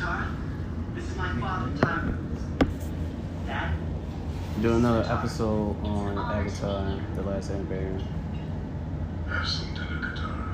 Katara, this is my father, Tyron. Dad? Do another episode on Avatar, The Last Airbender. Have some dinner, Katara.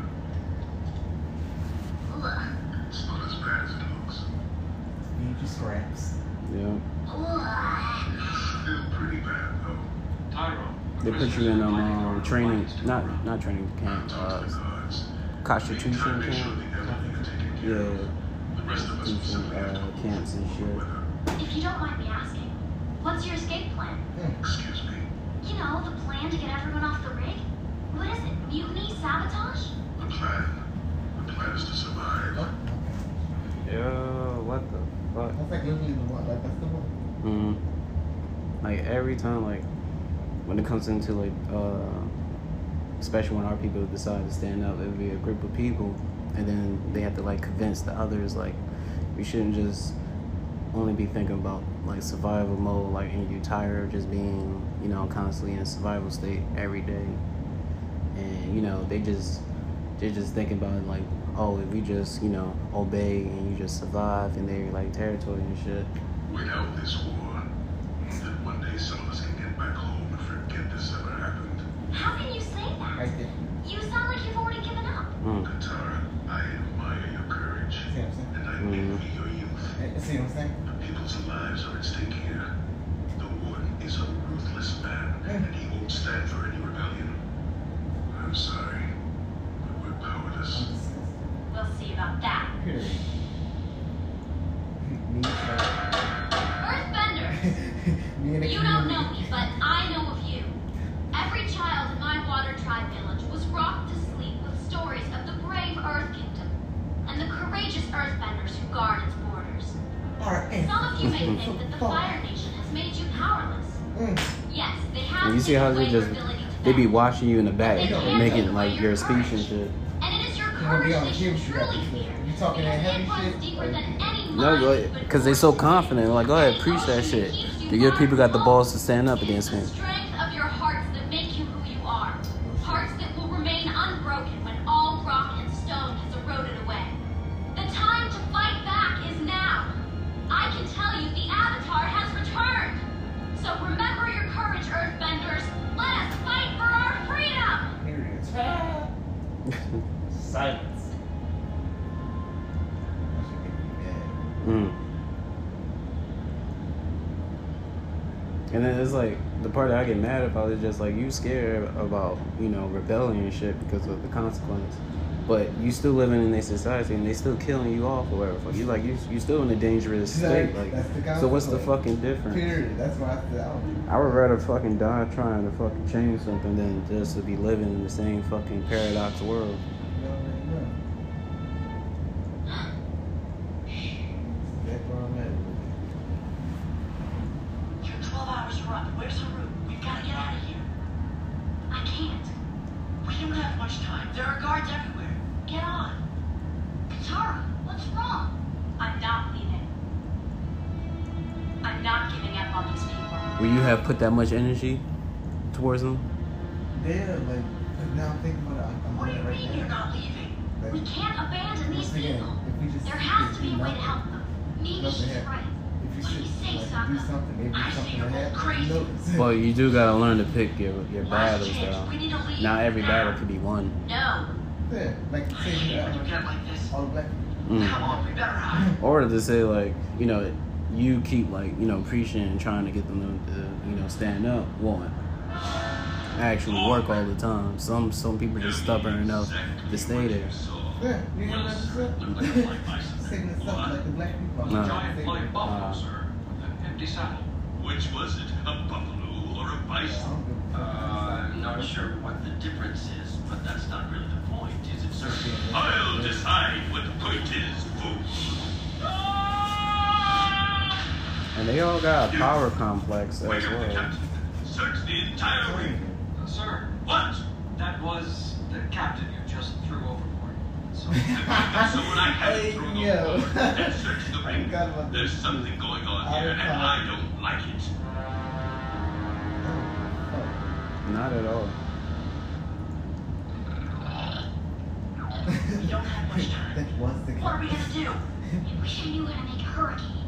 It's not as bad as it looks. Need your scraps. Yeah. Still pretty bad, though. Tyrone. They put you in training, not training camp, concentration camp. Yeah, The rest of us will simply have to camps and shit. If you don't mind me asking, what's your escape plan? Excuse me. You know, the plan to get everyone off the rig? What is it? Mutiny? Sabotage? The plan is to survive. Oh, okay. Yo, what the fuck? That's like literally the one. Like, that's the one. Like every time, like when it comes into like, especially when our people decide to stand up, it would be a group of people, and then they have to like convince the others like we shouldn't just only be thinking about like survival mode, like and you tired of just being, you know, constantly in a survival state every day, and you know they're just thinking about it like, oh, if we just, you know, obey and you just survive in their like territory and shit. Without this war, then one day some of us can get back home and forget this ever happened. How can you say that? Right there. You sound like you've already given up. Katara, I admire your courage, See what I'm saying? and I envy your youth. See what I'm saying? The people's lives are at stake here. The Warden is a ruthless man, and he won't stand for any rebellion. I'm sorry, but we're powerless. We'll see about that. Period. Me, Earthbender! me and the You don't know me, but I know of you. Every child in my Water Tribe village was rocked to sleep with stories of the brave Earth Kingdom and the courageous Earthbenders who guard its borders. Some of you may think that the Fire Nation has made you powerless. Yes, they have. And you see how taken they away just your ability to they be battle. watching you in the back, making like your speech and shit. And it is your You're gonna courage be on they the should huge truly shit. fear. You talking that Because heavy it runs shit? deeper than any No, mind because they so confident. Like, go ahead, preach that shit. The good people got the balls to stand up against me. The strength of your hearts that make you who you are. Hearts that will remain unbroken when all rock and stone has eroded away. The time to fight back is now. I can tell you the Avatar has returned. So remember your courage, Earthbenders. Let us fight for our freedom. Period. Silence. That should get me mad. And then it's like the part that I get mad about is just like you scared about, you know, rebellion and shit because of the consequence. But you still living in their society and they still killing you off or whatever. You like you still in a dangerous state. Like, That's the so what's the consequence. fucking difference? Period. That's why I said I don't I would rather fucking die trying to fucking change something than just to be living in the same fucking paradox world. You already know. That's where I'm at. You're 12 hours run. Where's Haru? We've got to get out of here. I can't. We don't have much time. There are guards everywhere. Get on. Katara, what's wrong? I'm not leaving. I'm not giving up on these people. Will you have put that much energy towards them? Yeah, like, now I'm thinking about it. I'm What do you doing it right mean now. you're not leaving? Like, We can't abandon these once again, people. if we just There has to do be a way to nothing, help them. Maybe nothing she's happens. right. If you What do sit, you say, like, do Sokka? something, maybe I something say will you're happen. crazy. You notice. Well, you do gotta learn to pick your Last battles chance. though. We need to leave. Not every now. battle can be won. No. Yeah, like, I say hate you when you get like this. all the black Come on, we better hide. Or to say like, you know, you keep like, you know, preaching and trying to get them to, you know, stand up. Won't actually work all the time. Some people just stubborn enough to stay there. Yeah, you hear what I just said? Saying this stuff like the black people. No. Giant flying buffalo, sir. An empty saddle. Which was it? A buffalo or a bison? Not sure what the difference is, but that's not really the point, is it, sir? I'll decide what the point is, fool. And they all got a power complex as Wake up the well. captain. Search the entire ring. Sir, What? that was the captain you just threw overboard. So, So when I haven't Hey, thrown yo. overboard and searched the I ring, forgot about there's this. something going on Out here, of and time. I don't like it. Not at all. We don't have much time. That was the What are we gonna do? I wish I knew how to make a hurricane.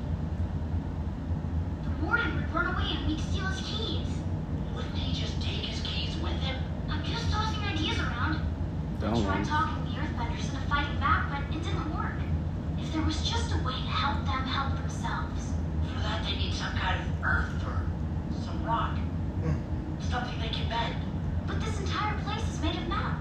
The warden would run away and we'd steal his keys. Wouldn't he just take his keys with him? I'm just tossing ideas around. I Don't tried worry. talking the Earthbenders into fighting back, but it didn't work. If there was just a way to help them help themselves. For that, they need some kind of earth or some rock. Something they can bend. But this entire place is made of metal.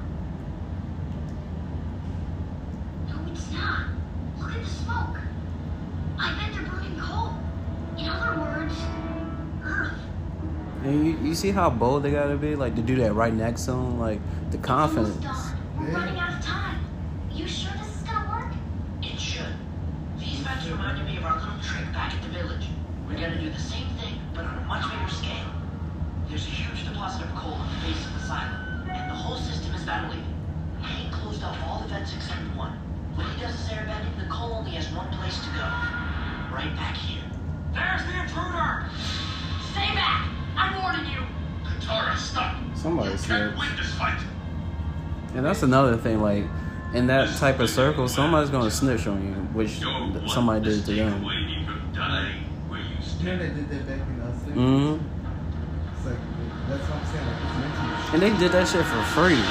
No, it's not. Look at the smoke. I bet they're burning coal. In other words, Earth. And you see how bold they gotta be, like to do that right next to them, like the confidence. It's almost done. We're running out of time. You sure this is gonna work? It should. These vents reminded me of our little trick back at the village. We're gonna do the same thing, but on a much bigger scale. There's a huge deposit of coal on the base of the silo, and the whole system is ventilated. Hank closed off all the vents except one. When he does his air bending, the coal only has one place to go. Right back here. There's the intruder! Stay back! I'm warning you. Katara, stop! Somebody You said. can't win this fight! And that's another thing, like in that type of circle, somebody's gonna snitch on you, which somebody did to them. Waiting from dying where you You know stand. they did that back in Australia? Mm-hmm. It's like, that's what I'm saying, like, it's meant to be. And they did that shit for free.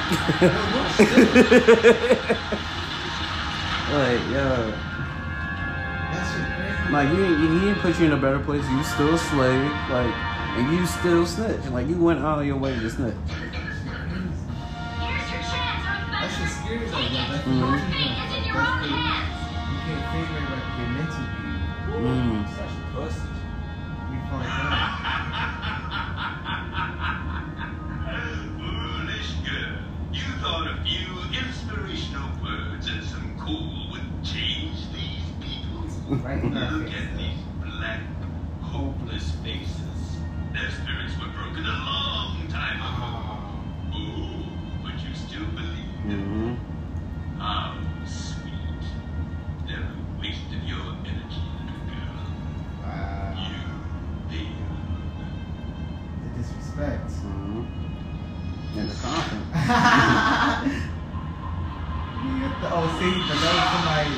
Like, yo, That shit crazy. like he didn't put you in a better place. You still a slave, like, and you still snitch. Like you went out of your way to snitch. Here's your chance, That Earthbender. shit's scary though. Take Like, it. that's Mhm. Your meant to be. fate is in your That's own the- hands. You can't figure it like you're meant to be. Mm. Such pussy. We find out. Foolish girl. You thought a few inspirational words and some cool would change these people? Right in our Look face, at though. these black, hopeless faces. Their spirits were broken a long time ago. Oh, but you still believe. Mm-hmm. How sweet. They're a waste of your energy, little girl. Wow. You failed. The disrespect. Mm-hmm. And the confidence. Oh, see, but that was somebody.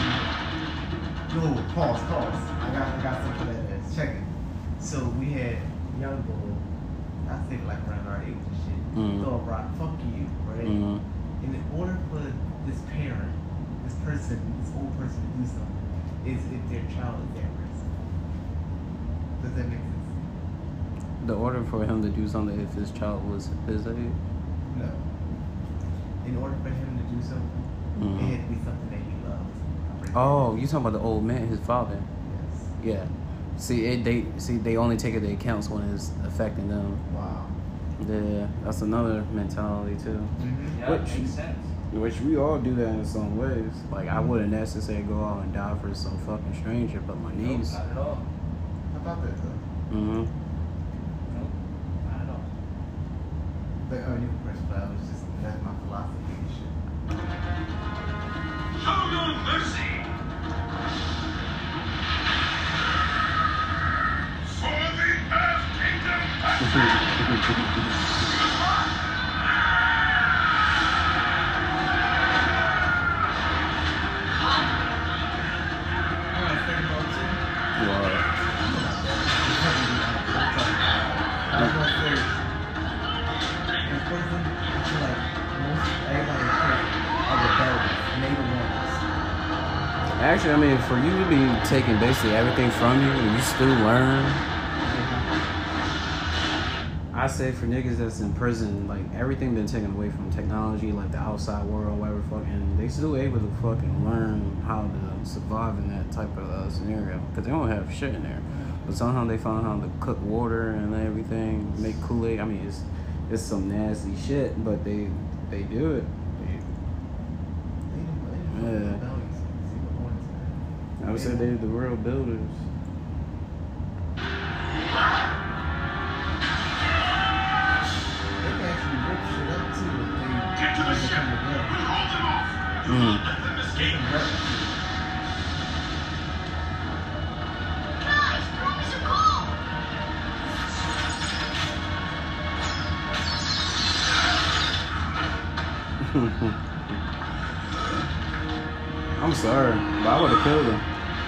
No, pause. I got something that check it. So we had young boy. I think like around our age and shit. Mhm. Throw a rock, fuck you, right? Mm-hmm. And in order for this parent, this old person to do something, is if their child is at risk. Does that make sense? The order for him to do something if his child was his age. No. In order for him to do something, Mhm. it had to be something that he loves. Oh, you talking about the old man, his father? Yes. Yeah. See, they only take it into accounts when it's affecting them. Wow. Yeah, that's another mentality too. Mm-hmm. Yeah, Which- makes sense. Which we all do that in some ways. Like I wouldn't necessarily go out and die for some fucking stranger, but my Nope, niece. not at all. How about that though? Mm-hmm. Nope, not at all. But oh, you can press play. I was just that's my philosophy and shit. Show no mercy! For the Earth Kingdom! I was thinking about too. Wow. I was gonna say, in prison, I feel like most everybody in prison are rebellious, and they the ones. Actually, I mean, for you to be taking basically everything from you and you still learn, I say for niggas that's in prison, like everything been taken away from technology, like the outside world, whatever fucking, they still able to fucking learn how to survive in that type of scenario because they don't have shit in there. But somehow they found how to cook water and everything, make Kool-Aid. I mean, it's some nasty shit, but they do it. They Yeah. rebellious. See the ones, man. I would say they're the real builders. They can actually rip shit up too if they Get to the ship! come We'll together. hold them off! Mm. Let them escape! Guys, throw me some coal. sir. But I would have killed him.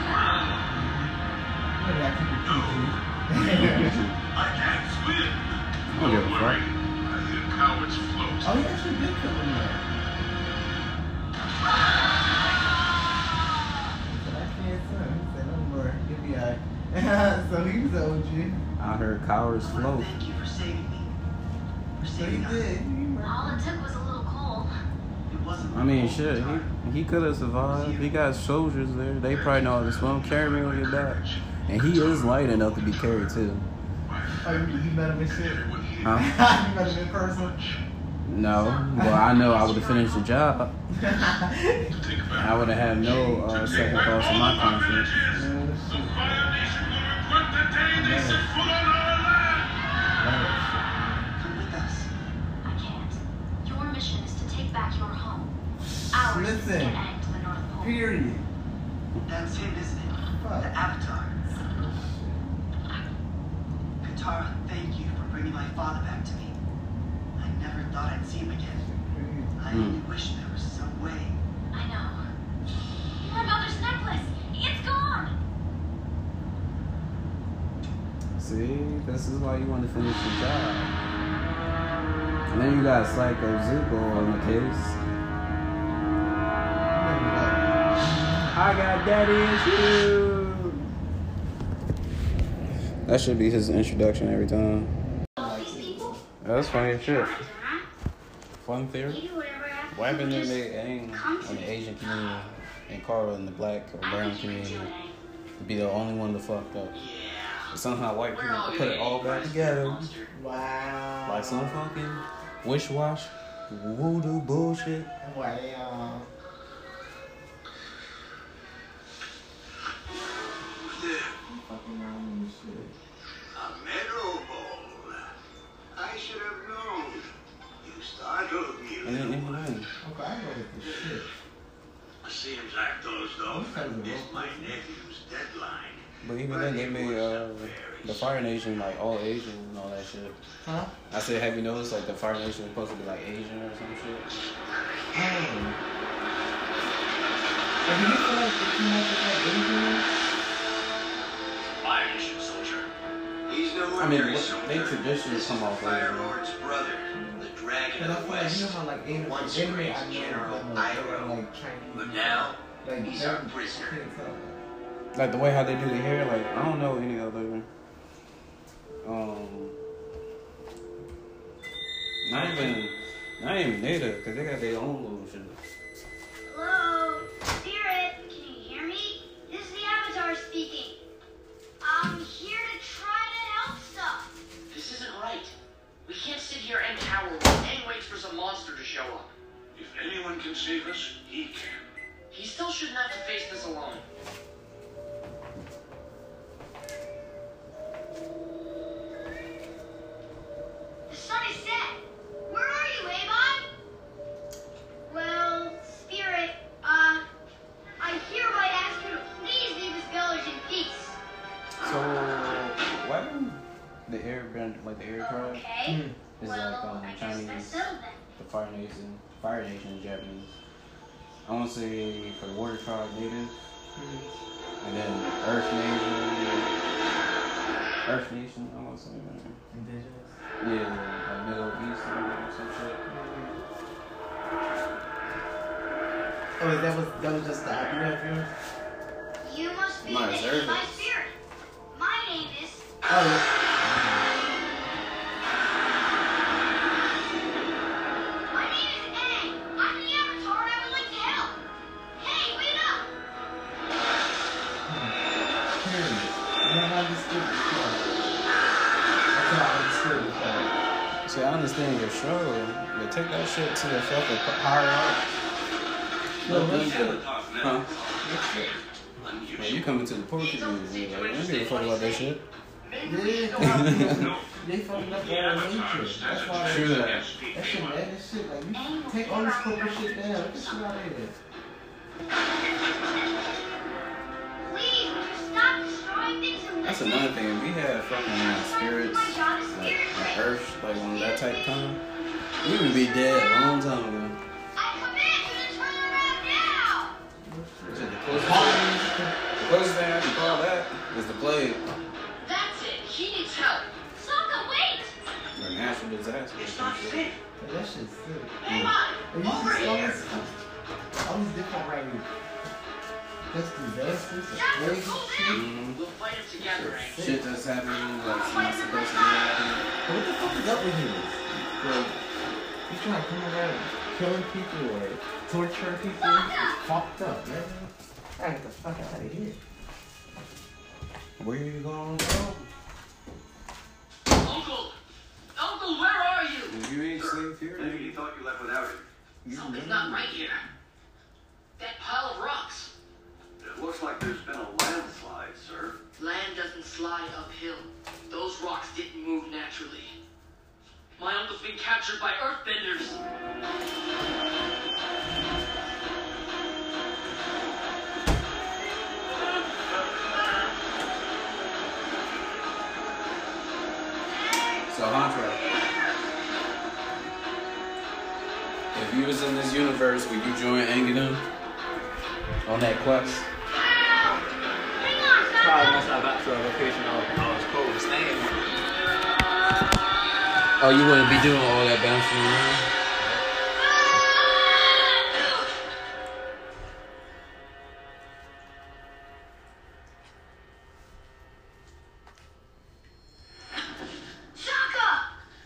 Maybe I keep it PG. I can't swim. I don't give a fuck. I hear cowards float. Oh, he actually did kill him there. He said, I can't swim. He said, no more. You'll be alright. So he was the OG. I heard cowards float. Thank you for saving me. For So he saving us. did. All it took was a little coal. It wasn't I mean, my shit, fault. he could have survived. He got soldiers there. They probably know how to swim. Carry me on your back. And he is light enough to be carried, too. Oh, you met him in shit? Huh? You met him in person? No. Well, I know I would have finished the job. I would have had no second thoughts in my conscience. The Fire Nation will regret the day they set foot on our land. Come with us. I can't. Your mission is to take back your home. Ours is to Listen. get Aang to the North Pole. Period. That's him, isn't it? Fuck. The Avatar. Katara, thank you for bringing my father back to me. I never thought I'd see him again. I only wish there was some way. I know. Your mother's necklace. It's gone. See, this is why you want to finish the job. And then you got Psycho Zuko on the case. I got daddy issues. That should be his introduction every time. These people. That's funny as shit. Huh? Fun theory. They do whatever happens. Why haven't they Just made Aang come to in the me. Asian community and Carl in the black or I brown think you can community do it, Aang. to be the only one to fucked up? Yeah. But somehow white We're people all put gonna it all eat back rice, together. monster. Wow. Like some fucking wish-wash, voodoo bullshit. Wow. Fucking wrong with shit. A meadow ball. I should have known. You startled me. And then little one. anyway, Okay, I know with this shit. Seems like those dolphins Okay. missed my nephew's deadline. but even then they made the Fire Nation like all Asian and all that shit. Huh? I said, have you noticed like the Fire Nation is supposed to be like Asian or some shit? Oh. And do you feel like the too much of that Asian? Fire Nation soldier. He's no I mean, ordinary what- soldier. they traditionally This come is off the Fire Asian. Lord's brother, the Dragon Because I of the feel like, West. you know how like anime, Once anime great I know General them Iroh. like Chinese. But now, like, he's they're- our prisoner. I can't tell. Like the way how they do the hair, like I don't know any other not even native, because they got their own little shit. Hello, Spirit. Can you hear me? This is the Avatar speaking. I'm here to try to help stuff. This isn't right. We can't sit here and cower while Aang waits for some monster to show up. If anyone can save us, he can. He still shouldn't have to face this alone. The sun is set. Where are you, Avon? Well, Spirit, I hereby ask you to please leave this village in peace. So why didn't the air band like the air tribe Okay. is Well, like I guess Chinese, that's settled then. the Fire Nation is Japanese. I want to say for the Water Tribe native, and then Earth Nation. I want to say Indigenous. yeah, like Middle East or some shit. Oh, that was just the idea of yours? You must be My the name of reserve my is- spirit. My name is. Oh, yeah. My name is Aang. I'm the Avatar and I would like to help. Hey, wait up! Period. You never understood before. That's how I understood before. See, I understand your struggle, but take that shit to the fucking higher up. No, Let that's them do it. it. Huh? Man, you coming to the poor community, like, I don't give a fuck about that shit. Yeah. They fucking up their nature. That's why True that. that shit, man, that shit, like, you take all this corporate shit down. Get this shit out of here. Please, would you stop destroying things and That's listen? another thing. We had fucking spirits, My job is like spirit Earth, like on that type of time. We would be dead a long time ago. I command you to turn around now! Shit, The closest thing I can call that is the plague. That's it. He needs help. Sokka, wait! Or natural disaster. It's not fit. That shit's sick. Hey, man, And you over just here. all these different like just disasters, Jack, crazy hold shit. Mm-hmm. We'll fight him together, Aang. Shit that's happening that's not supposed to be happening. But what the fuck is up with him? Like, you trying to come around killing people or torturing people? It's fucked up, man. I get the fuck out of here. Where you going, bro? Uncle! Uncle, where are you? You ain't safe here. Maybe you thought you left without it. Something's not right here. That pile of rocks. It looks like there's been a landslide, sir. Land doesn't slide uphill. Those rocks didn't move naturally. My uncle's been captured by earthbenders. So, Hunter, if you was in this universe, would you join Aang and them on that quest? Hang on, Sokka! Probably once I got to a location I was cold staying. Oh, you wouldn't be doing all that bouncing around? Sokka!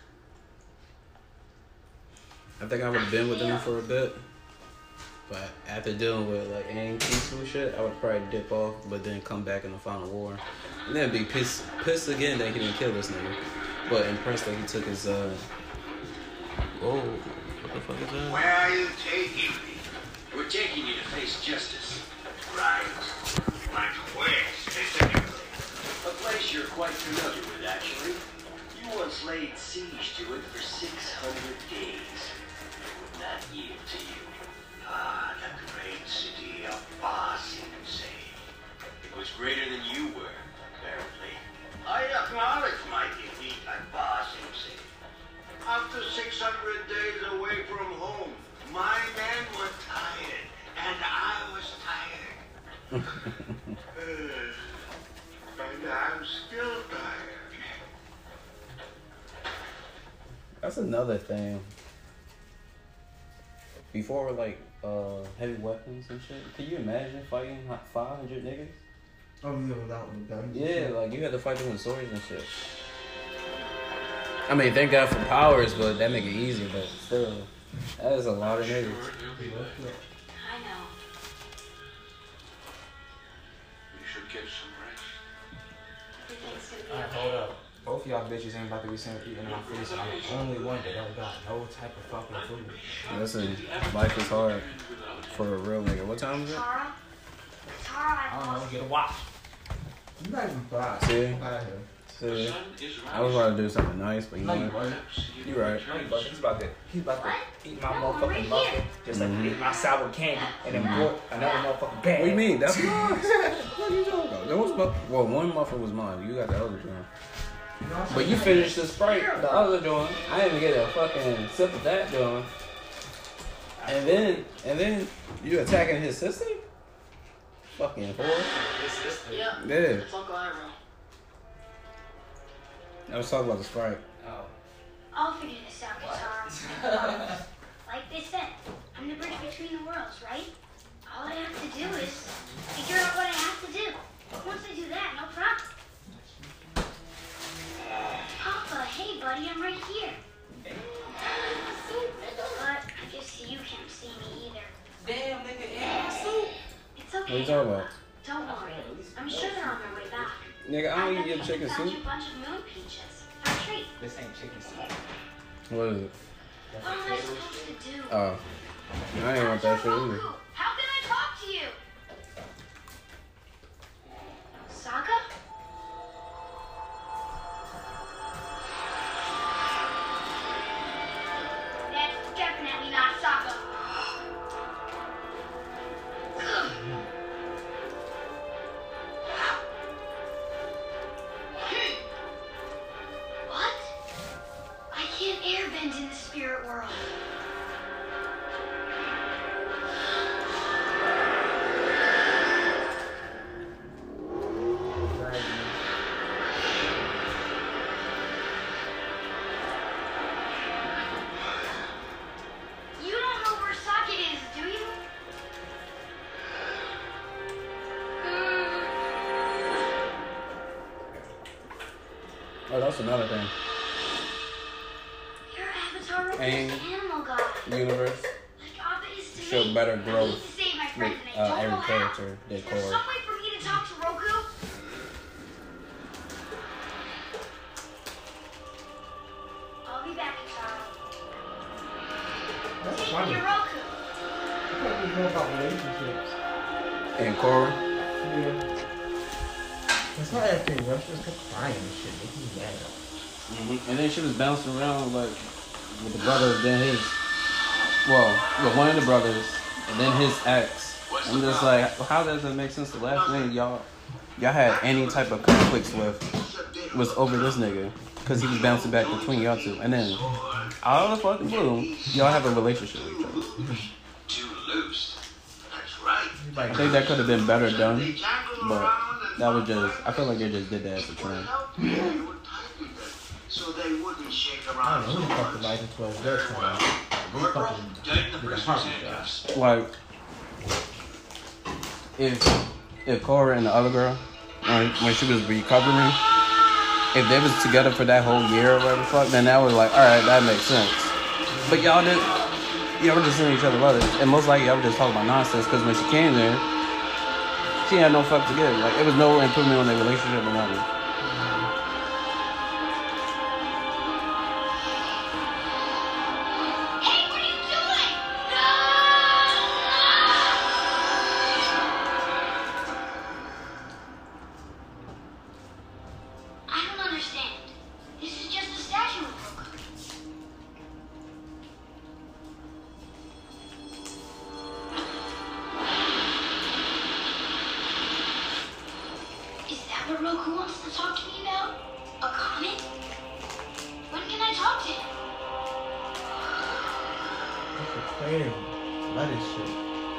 I think I would have been with them for a bit. But after dealing with like Aang peaceful shit, I would probably dip off, but then come back in the final war. And then be pissed again that he didn't kill this nigga. But impressed that he took his whoa, what the fuck is that? Where are you taking me? We're taking you to face justice. Right. Like where, specifically? A place you're quite familiar with, actually. You once laid siege to it for 600 days. It would not yield to you. Ah, the great city of Ba Sing Se. It was greater than you were, apparently. I acknowledge my defeat at Ba Sing Se. After 600 days away from home, my men were tired, and I was tired. And I'm still tired. That's another thing. Before like heavy weapons and shit, can you imagine fighting like 500 niggas? Oh yeah, without the guns. and Yeah, shit. like you had to fight them with swords and shit. I mean, thank God for powers, but that make it easier. But still, that is a lot of niggas. I know. You should get some rest. Everything's gonna be Alright, okay. hold up. Both of y'all bitches ain't about to be sitting eating in my face. I'm the only one that don't got no type of fucking food. Listen, life is hard for a real nigga. What time is it? Tara? Tara, I I don't know, lost. get a watch. You're not even fly. See? Out of here. See, I was about to do something nice, but you No, know you what? wasn't. You right. No, you wasn't. He's about to What? eat my No, I'm right motherfucking muffin. here. Just like he ate my sour candy and then brought another motherfucking bag. What do you mean? That's mine. What are you talking about? That was well, one muffin was mine. You got the other joint. But you finished the Sprite, the other joint. I didn't even get a fucking sip of that joint. And then you attacking his sister? Fucking whore. Yeah. Yeah. It's Uncle Iroh. I was talking about the Sprite. Oh. I'll figure this out, Tara. Like they said, I'm the bridge between the worlds, right? All I have to do is figure out what I have to do. Once I do that, no problem. Papa, hey buddy, I'm right here. But I guess you can't see me either. Damn, nigga, in my soup. It's What are okay. you talking about? Don't worry. I'm sure they're on their way back. Nigga, I don't bet eat your they chicken found soup. you a bunch of moon peaches. Have a treat. This ain't chicken soup. What is it? What am I supposed to do? Oh. I ain't want that shit either. Goku, how can I talk to you? Sokka? That's definitely not Sokka. What? I can't airbend in the spirit world. Oh, that's another thing. Your avatar Roku Aang. is an animal god. Universe The job is to show me. better I need growth to save my with friends and I don't know every how. character they Is there call. some way for me to talk to Roku? I'll be back, Katara. That's Take funny. your Roku. I thought we know about relationships. And Korra. Yeah. It's not everything. Rush just kept crying and shit, making me mad. And then she was bouncing around like with the brothers, then his, well, with one of the brothers, and then his ex. I'm just like, how does it make sense? The last thing y'all had any type of conflicts with was over this nigga, because he was bouncing back between y'all two, and then out of the fucking blue, y'all have a relationship with each other. Too loose. That's right. I think that could have been better done, but that was just, I feel like they just did that as a trend. So they wouldn't shake I around don't know so who the fuck the much. license was that time. They fucking Take the did a person's Harvey handcuffs. job. Like, if Korra and the other girl, when she was recovering, if they was together for that whole year or whatever the fuck, then that was like, alright, that makes sense. But y'all were just seeing each other brothers, and most likely y'all were just talking about nonsense, because when she came there, she had no fuck to give. Like, it was no improvement on their relationship or nothing. Hey, what are you doing? No! I don't understand. This is just a statue of Roku. Is that what Roku wants to talk to me about? A comet? When can I talk to him? That's a crazy. That is shit.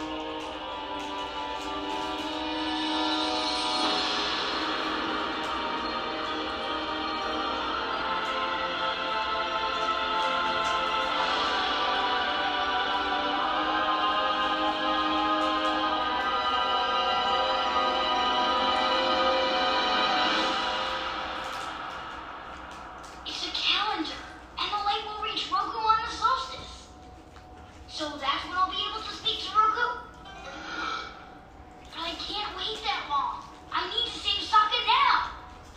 It's a calendar, and the light will reach Roku on the solstice. So that's when I'll be able to speak to Roku. But I can't wait that long. I need to save Sokka now.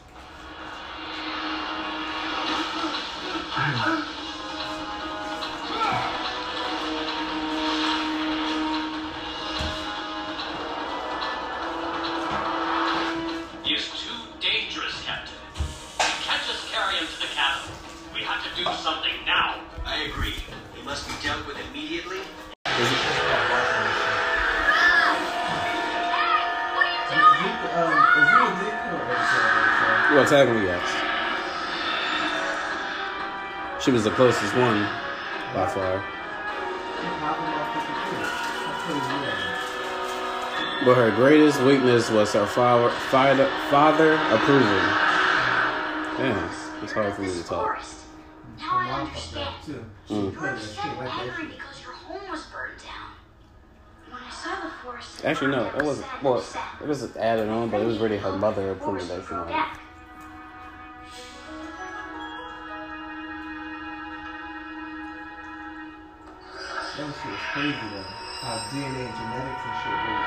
He is too dangerous, Captain. We can't just carry him to the cabin. We have to do something now. I agree. He must be dealt with immediately. What are you doing? Is he a dick or a Well, technically, yes. She was the closest one, by far. But her greatest weakness was her father approving. Damn, it's hard for me to This talk. forest. Now I understand. too. You were so angry because your home was burned down. When I saw the forest, Actually, no, it wasn't. Well, sad. it was added on, but it was really her mother approving that she wanted. That shit was crazy though. How DNA and genetics and shit work.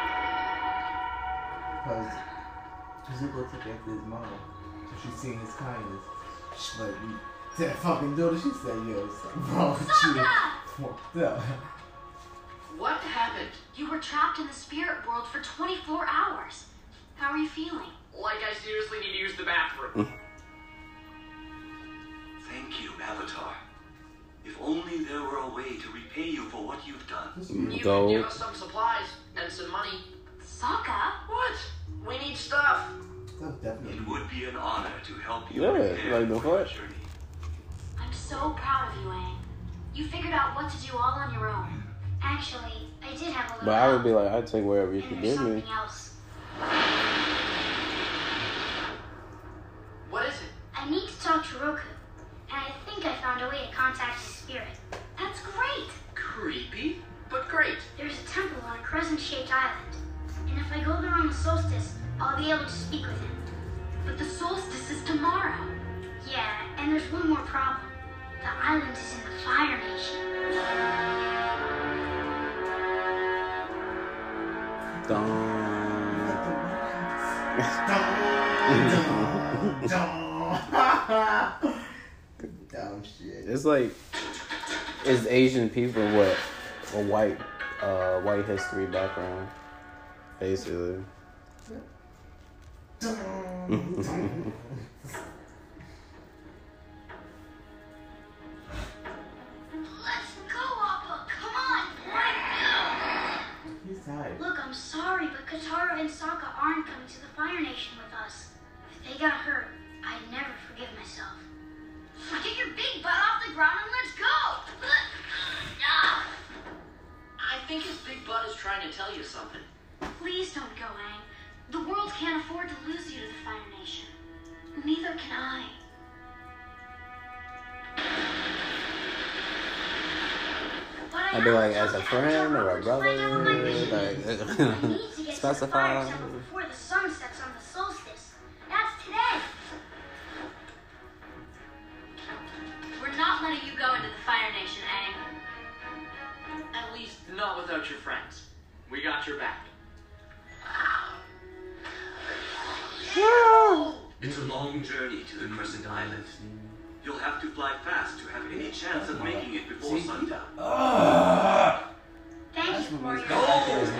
Because Zuko took after his mom. So she's seeing his kindness. She's like, to that fucking daughter, she said, yo, something wrong with you. Fucked up. What happened? You were trapped in the spirit world for 24 hours. How are you feeling? Like I seriously need to use the bathroom. Thank you, Avatar. If only there were a way to repay you for what you've done. You Gold. can give us some supplies and some money. Sokka? What? We need stuff. That's definitely. It would be an honor to help you Yeah, prepare like the for your fuck? journey. I'm so proud of you, Aang. You figured out what to do all on your own. Actually, I did have a little But I would be help. like, I'd take wherever you And could there's give me. something else. What is it? I need to talk to Roku. And I think I found a way to contact his spirit. That's great! Creepy, but great. There's a temple on a crescent-shaped island. And if I go there on the solstice, I'll be able to speak with him. But the solstice is tomorrow. Yeah, and there's one more problem. The island is in the Fire Nation. Dumb shit. It's like, it's Asian people with a white history background, basically. Let's go, Appa! Come on, right now! He's tired. Look, I'm sorry, but Katara and Sokka aren't coming to the Fire Nation with us. If they got hurt, I'd never forgive myself. Get your big butt off the ground and let's go! I think his big butt is trying to tell you something. Please don't go, Aang. The world can't afford to lose you to the Fire Nation. Neither can I. I'd be like, as a friend or a brother, like, specify. Before the sun sets on the solstice. That's today. We're not letting you go into the Fire Nation, Aang. At least not without your friends. We got your back. It's a long journey to the Crescent Island. You'll have to fly fast to have any chance of making it before sundown. Thank you for your No, at this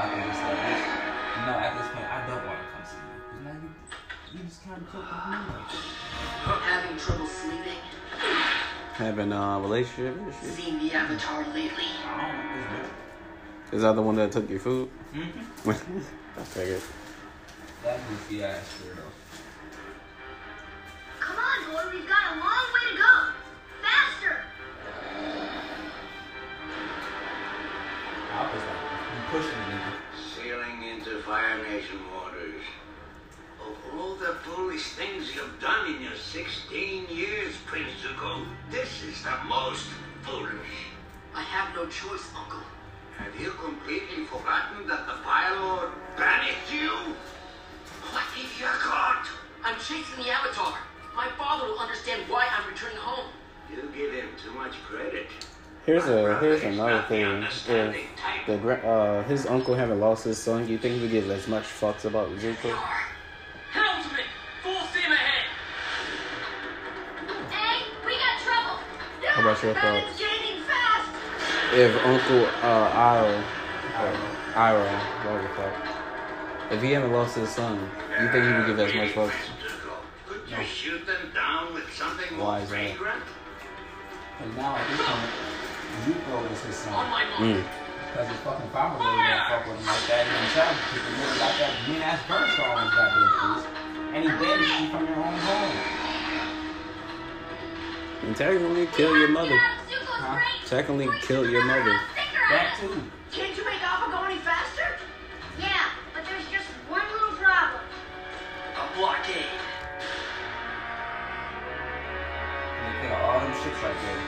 point, I don't want to come see you. Because now you just kind of took the me. Having trouble sleeping? Having a relationship issue. Seen the Avatar lately? I don't know. Is that the one that took your food? Mm-hmm. I figured. That goofy ass weirdo. Come on, boy, we've got a long way to go. Faster! I was like, you pushing me. Sailing into Fire Nation waters. Of all the foolish things you've done in your 16 years, Prince Zuko, this is the most foolish. I have no choice, Uncle. Have you completely forgotten that the Fire Lord banished you? What have you got? I'm chasing the Avatar. My father will understand why I'm returning home. You give him too much credit. Here's My brother here's is another not the thing. understanding If type. his uncle haven't lost his son, you think he would give as much fucks about Zuko? Helmsman, full steam ahead. Aang, we got trouble. How about your thoughts? It's gaining fast! If Uncle Iroh, whatever the fuck, if he haven't lost his son, you think he would give as much fucks? Could you shoot them down with something Why more is that? fragrant? And now at this point, Zuko is his On son. my mark. Because his fucking father really don't fuck with him like that. And himself, people really got that mean ass bird star on his goddamn face. And he banished you from your own home. And technically, kill your mother. Zuko's Huh? great. Technically, kill your mother. That too. Can't you make Appa go any faster? Yeah, but there's just one little problem. A blockade. And they put all them shits right there.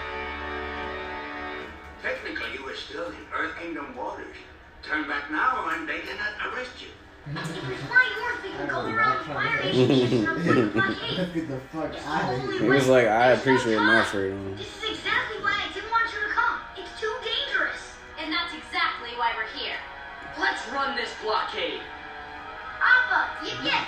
Technically, you were still in Earth Kingdom waters. Turn back now and they cannot arrest you. Why north we can go around the Fire Nation and up the blockade. Get the fuck out of He here. was like, I appreciate my freedom. This is exactly why I didn't want you to come. It's too dangerous. And that's exactly why we're here. Let's run this blockade. Appa, you get...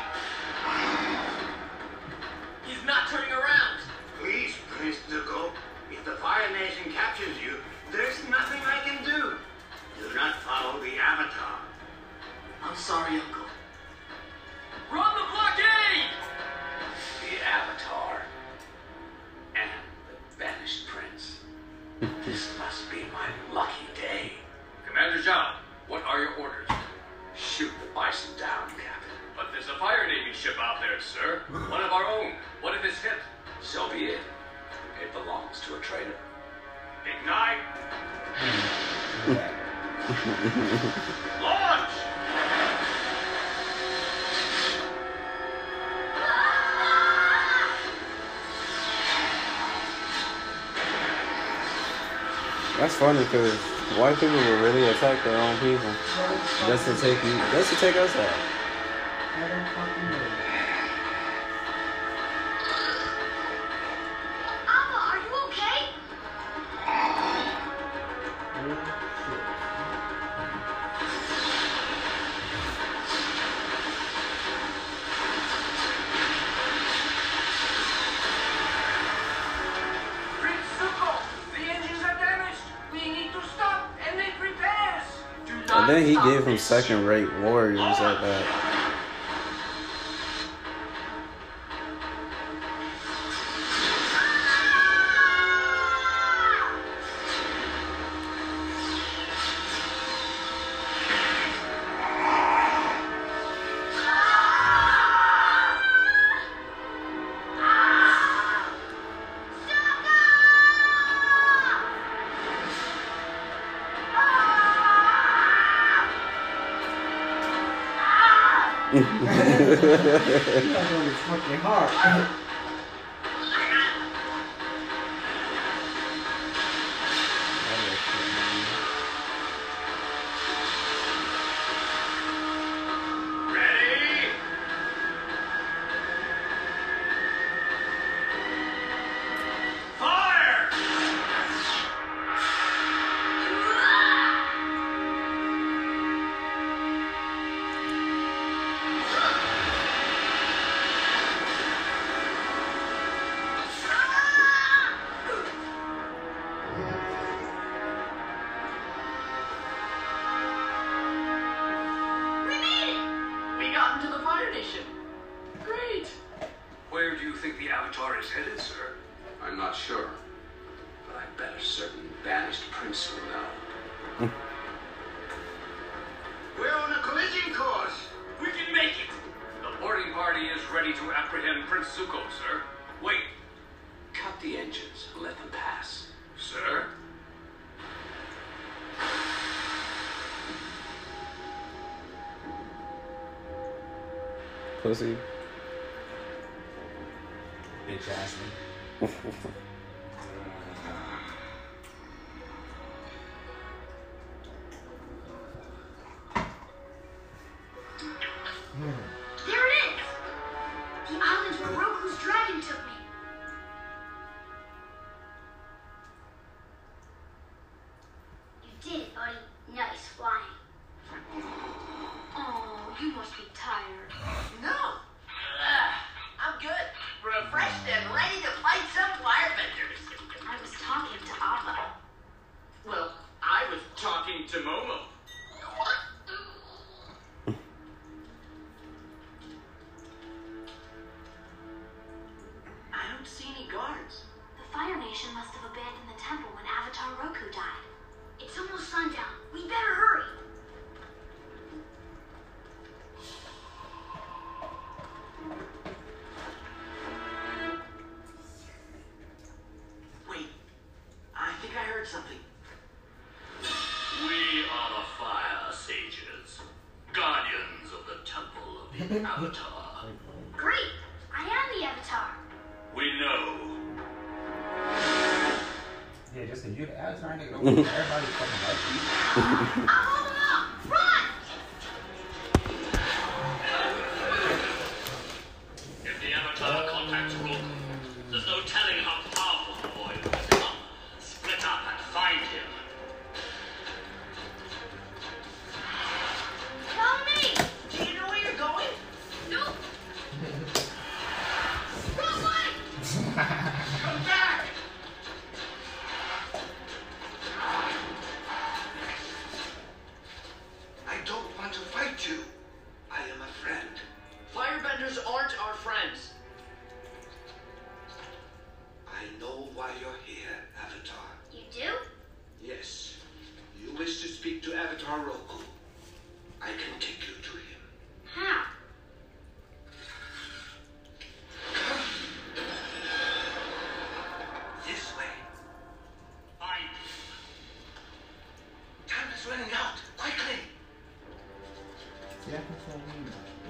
He's not turning around. Please, Prince Zuko, if the Fire Nation captures you, there's nothing I can do. Do not follow the Avatar. I'm sorry, Uncle. Run the blockade! The Avatar and the banished prince. This must be my lucky day. Commander Zhao, what are your orders? Shoot the bison down, Captain. But there's a fire navy ship out there, sir. One of our own. What if it's hit? So be it. It belongs to a traitor. Ignite! Launch! That's funny because white people will really attack their own people just to take us out. I don't fucking know. And then he gave him second-rate warriors at that. He's not going to fucking hard. Ready? Fire! We got into the Fire Nation. Great. Where do you think the Avatar is headed, sir? I'm not sure, but I bet a certain banished prince will know. We're on a collision course. We can make it! The boarding party is ready to apprehend Prince Zuko, sir. Wait, Cut the engines and let them pass. sir? Pussy. Bitch ass nigga. There it is! The island where Roku's dragon took me. You did it, buddy. Nice flying. Oh, you must be tired. No. I'm good. Refreshed and ready to fight some firebenders. I was talking to Appa. Well, I was talking to Momo. I don't see any guards. The Fire Nation must have abandoned the temple when Avatar Roku died. It's almost sundown. We better hurry. Wait, I think I heard something. We are the Fire Sages, guardians of the Temple of the Avatar. Great. I am the Avatar. We know. Yeah, just because you're the Avatar, nigga, don't mean everybody fucking like you. I'll hold him up. Run! If the Avatar contacts Roku, there's no telling how powerful the boy will become. Split up and find him. Follow me. Do you know where you're going? Nope. Wrong way. Come back! I don't want to fight you. I am a friend. Firebenders aren't our friends. I know why you're here, Avatar. You do? Yes. You wish to speak to Avatar Roku. I can take you to him. How? This way. Find him. Time is running out. Quickly. See, I can tell me.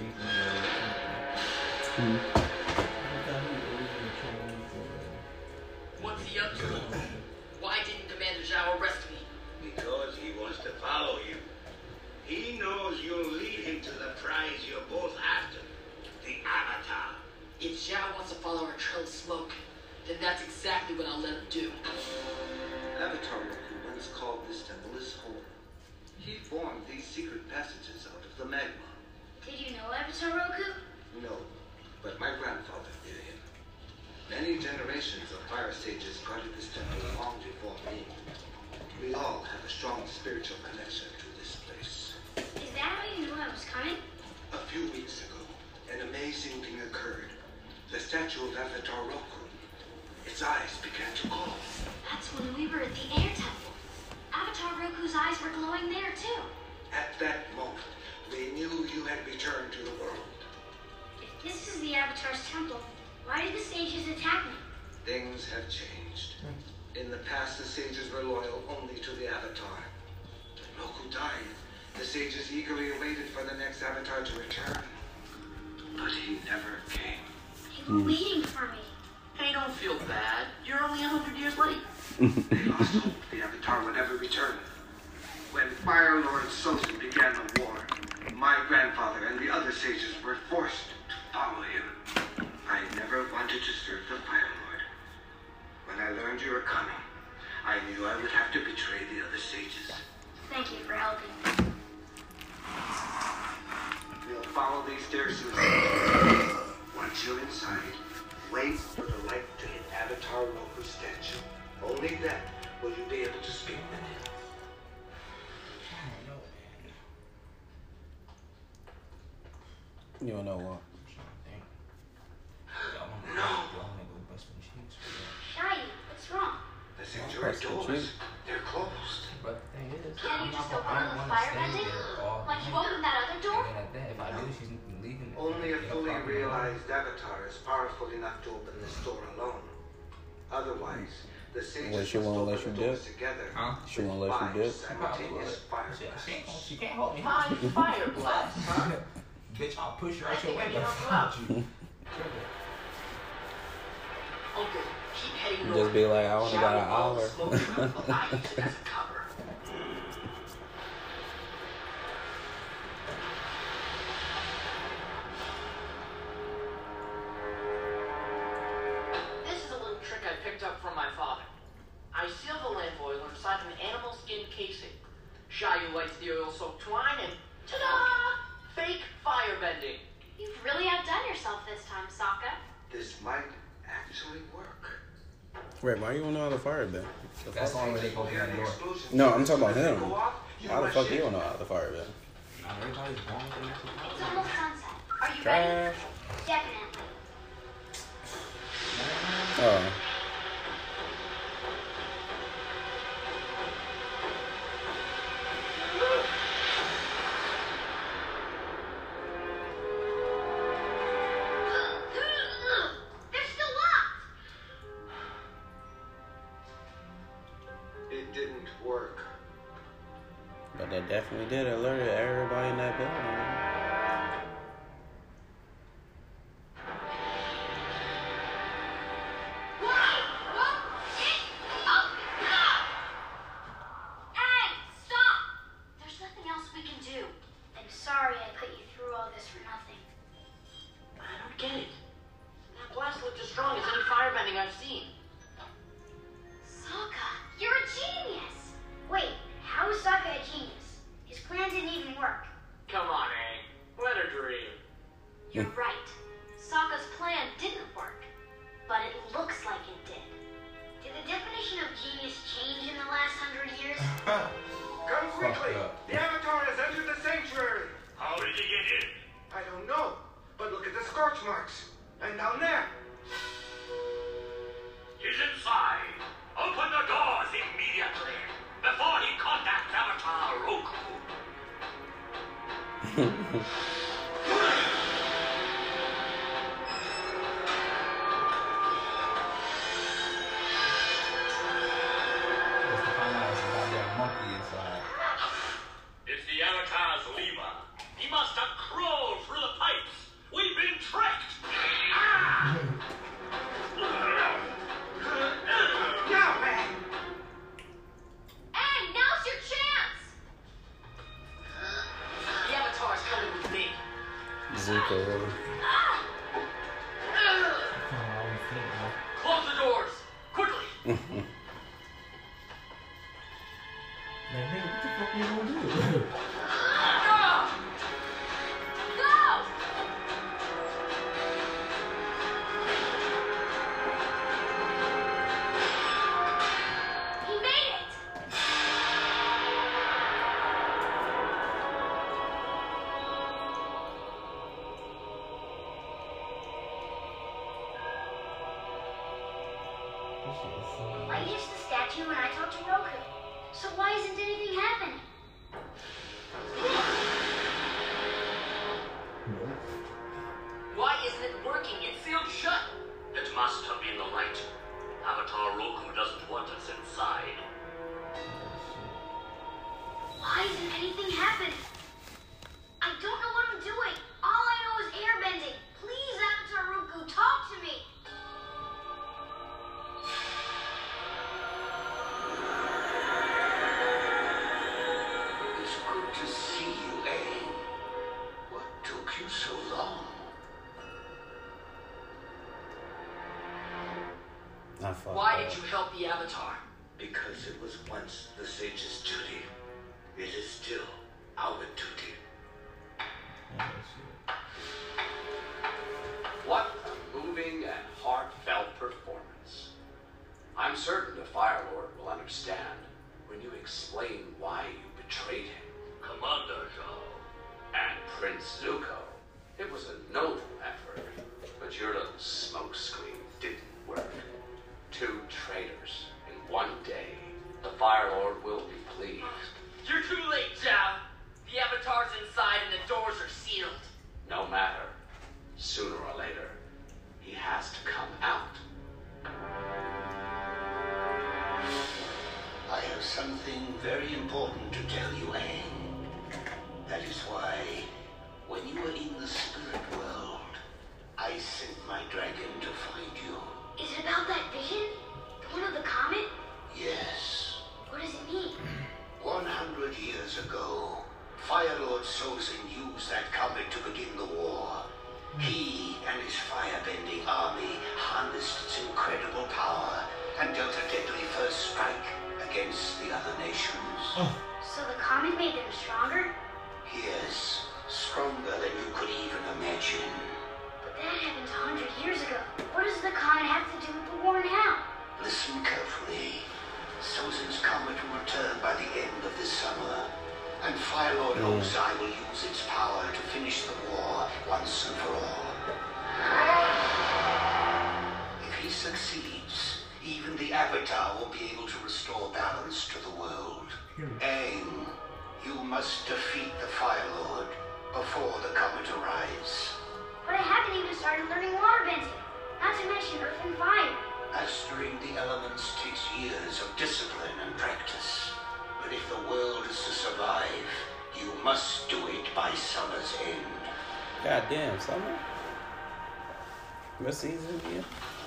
I thought he originally chose What's he up to? Why didn't Commander Zhao arrest me? Because he wants to follow you. He knows you'll lead him to the prize you're both after. The Avatar. If Zhao wants to follow our trail of smoke, then that's exactly what I'll let him do. Avatar Roku once called this temple his home. He formed these secret passages out of the magma. Did you know Avatar Roku? No, but my grandfather knew him. Many generations of fire sages guarded this temple long before me. We all have a strong spiritual connection to this place. weeks ago, an amazing thing occurred. The statue of Avatar Roku, its eyes began to glow. That's when we were at the air temple. Avatar Roku's eyes were glowing there too. At that moment, we knew you had returned to the world. If this is the Avatar's temple, why did the sages attack me? Things have changed. In the past, the sages were loyal only to the Avatar. When Roku died, the sages eagerly awaited for the next Avatar to return. But he never came. They were waiting for me. Hey, don't feel bad. You're only 100 years late. They lost hope the Avatar would ever return. When Fire Lord Sozin began the war, my grandfather and the other sages were forced to follow him. I never wanted to serve the Fire Lord. When I learned you were coming, I knew I would have to betray the other sages. Thank you for helping. We'll follow these stairs to the Once you're inside, wait for the light to hit Avatar Roku's statue. Only then will you be able to speak with him. You don't know what? No. Shaggy, what's wrong? The sanctuary doors, they're closed. But the thing is, Can't you just open I the wanna fire stay venting? there all Like you night. opened that other door? And at that, if I do, she's leaving. Only a you know, fully fucking realized Avatar is powerful enough to open this door alone. Otherwise, the sages Well, she won't let must open you the doors dip? together. Huh? She with won't let you 5 dip? simultaneous fire blasts. She can't hold me. My fire blast, huh? Bitch, I'll push her I out your think I window. can help you out. Uncle, keep heading north. Just be like, I only got an Shower all the hour. smoke from the light as a cover. This is a little trick I picked up from my father. I seal the lamp oil inside an animal skin casing. Shayu lights the oil-soaked twine and ta-da! Fake fire bending. You've really outdone yourself this time, Sokka. This might actually work. Wait, why you don't know how to fire bend? That's the only way they go through that door. No, I'm talking about him. Go off, you How the rush fuck in. you don't know how to fire bend? Everybody's born with an It's almost sunset. Are you ready? Trash. Definitely. Oh. They're still locked. It didn't work. But that definitely did alert everybody in that building. Hey, stop! There's nothing else we can do. I'm sorry I put you through all this for nothing. I don't get it. That blast looked as strong as any firebending I've seen. Sokka, you're a genius. Wait, how is Sokka a genius? His plan didn't even work. Come on, Aang. Let her dream. You're right. Sokka's plan didn't work, but it looks like it did. Did the definition of genius change in the last 100 years? Come quickly! up. The Avatar has entered the sanctuary! How did he get in? I don't know, but look at the scorch marks. And down there. He's inside. Open the doors immediately before he contacts Avatar Roku. Just to find out it's a goddamn monkey inside. It's the Avatar's lemur. He must have crawled through the pipes. We've been tricked. Ah! Now, man! Hey, now's your chance! The Avatar's coming with me. Zuko, really. Close the doors quickly. Like, nigga, what the fuck you gonna do? Go! He made it! I used the statue and I talked to Roku. So why isn't anything happening? Why isn't it working? It's sealed shut. It must have been the light. Avatar Roku doesn't want us inside. Why isn't anything happening? I don't know what I'm doing. All I know is airbending. Please, Avatar Roku, talk to me. It's good to see you, Aang. What took you so long? I fucked Why up. did you help the Avatar? Because it was once the sage's duty. It is still our duty. What a moving and heartfelt performance. I'm certain the Fire Lord will understand when you explain why you betrayed him. Commander Zhao. And Prince Zuko. It was a noble effort, but your little smokescreen didn't work. 2 traitors in one day. The Fire Lord will be pleased. You're too late, Zhao. The Avatar's inside and the doors are sealed. No matter. Sooner or later, he has to come out. I have something very important to tell you, Aang. That is why, when you were in the spirit world, I sent my dragon to find you. Is it about that vision? The one of the comet? Yes. What does it mean? 100 years ago, Fire Lord Sozin used that comet to begin the war. He and his firebending army harnessed its incredible power and dealt a deadly first strike against the other nations. So the comet made them stronger? Yes, stronger than you could even imagine. But that happened 100 years ago. What does the comet have to do with the war now? Listen carefully. Sozin's comet will return by the end of this summer, and Fire Lord Ozai will use its power to finish the war once and for all. If he succeeds, even the Avatar will be able to restore balance to the world. Aang, you must defeat the Fire Lord before the comet arrives. But I haven't even started learning waterbending. Not to mention earth and fire. Mastering the elements takes years of discipline and practice. But if the world is to survive, you must do it by summer's end. Goddamn, summer? What season again?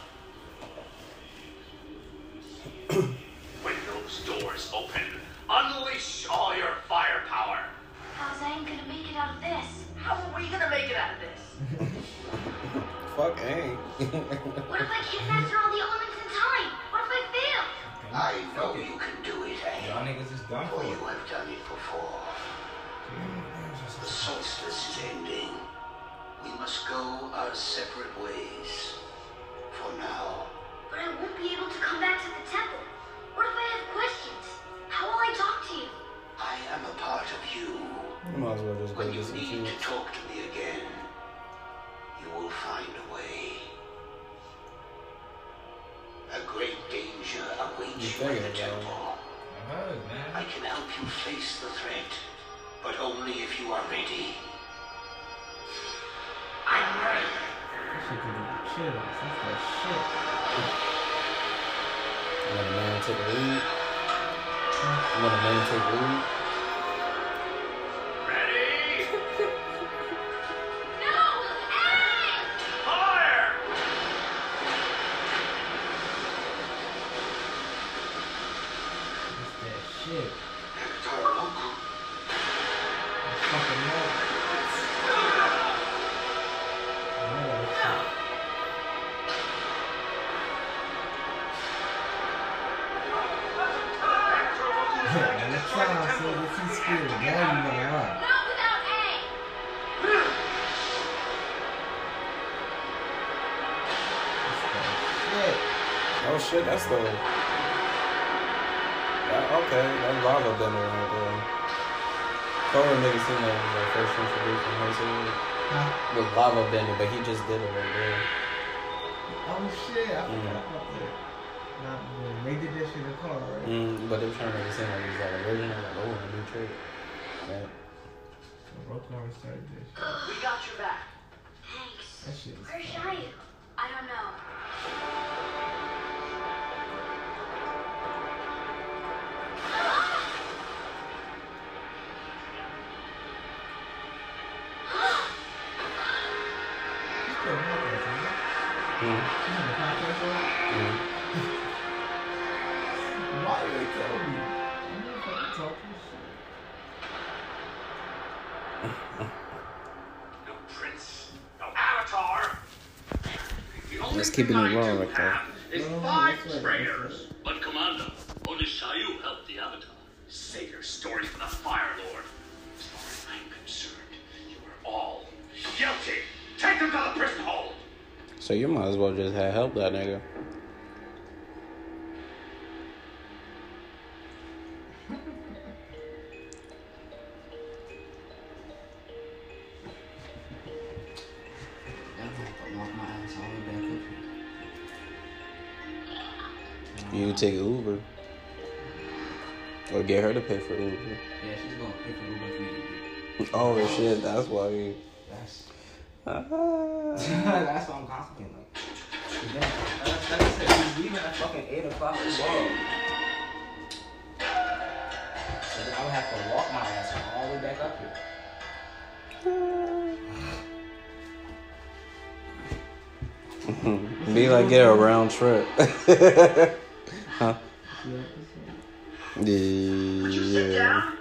When those doors open, unleash all your firepower. How's Aang gonna make it out of this? How are we gonna make it out of this? Fuck Aang. What if I can't master all the elements in time? What if I fail? I know you can do it, Y'all Aang. niggas is done For for you you. have done it before. The solstice is ending. We must go our separate ways. For now. But I won't be able to come back to the temple. What if I have questions? How will I talk to you? I am a part of you. You might as well just go When you get some need to food. talk to me again, you will find a way. A great danger awaits you in the temple. I can help you face the threat, but only if you are ready. I'm ready. That shit could be chill. That's that shit. You want a man to take a lead? You want a man to take a lead? Ready? No! Aang! Fire! That's that shit. Avatar Roku. That's fucking love. Yeah, next time, so this is spirit. Now you gonna run. Not without Aang! Shit. Oh shit, that's the... okay, that's lava bender right there. Cobra nigga seen that was like first introduced in high school. Huh? With lava bender, but he just did it right there. Oh shit, I forgot about that. Not good. They did that shit in the car, right? But they were trying to make it seem like it was like original, like oh, a new trick. Right. Rockar started this shit. We got your back. Thanks. That shit was Where's fire. Shayu? I don't know. He's still a podcast, right? He's on the podcast, right? Why did they tell me? I'm not fucking talking shit. No prince, no avatar. The only Let's keep it thing I raw do right there. have is No, 5 that's right, prayers. But Commander, only Shayu helped the Avatar. Save your story for the Fire Lord. As far as I'm concerned, you are all guilty. Take them to the prison hold. So you might as well just have helped that nigga. You take Uber. Or get her to pay for Uber. Yeah, she's gonna pay for Uber for me to get. Oh shit, that's why you... That's Ah. that's why I'm contemplating. Like, like I said, she's leaving at fucking 8 o'clock tomorrow. So then I would have to walk my ass all the way back up here. Be like, get a round trip. Huh? Yeah, Yeah.